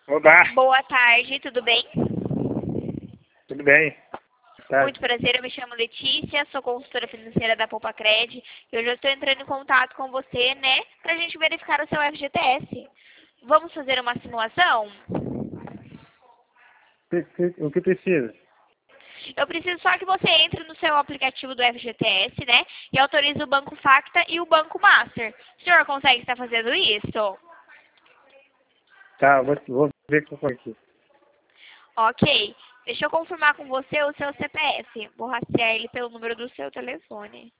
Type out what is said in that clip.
Oba, Boa tarde, tudo bem? tudo bem? Tá. Muito prazer, eu me chamo Letícia, sou consultora financeira da Poupa-Cred e hoje eu estou entrando em contato com você, né, pra gente verificar o seu FGTS. Vamos fazer uma simulação? O que precisa? Eu preciso só que você entre no seu aplicativo do FGTS, né, e autorize o Banco Facta e o Banco Master. O senhor consegue estar fazendo isso? Tá, vou ver com aqui. Ok. Deixa eu confirmar com você o seu CPF. Vou rastrear ele pelo número do seu telefone.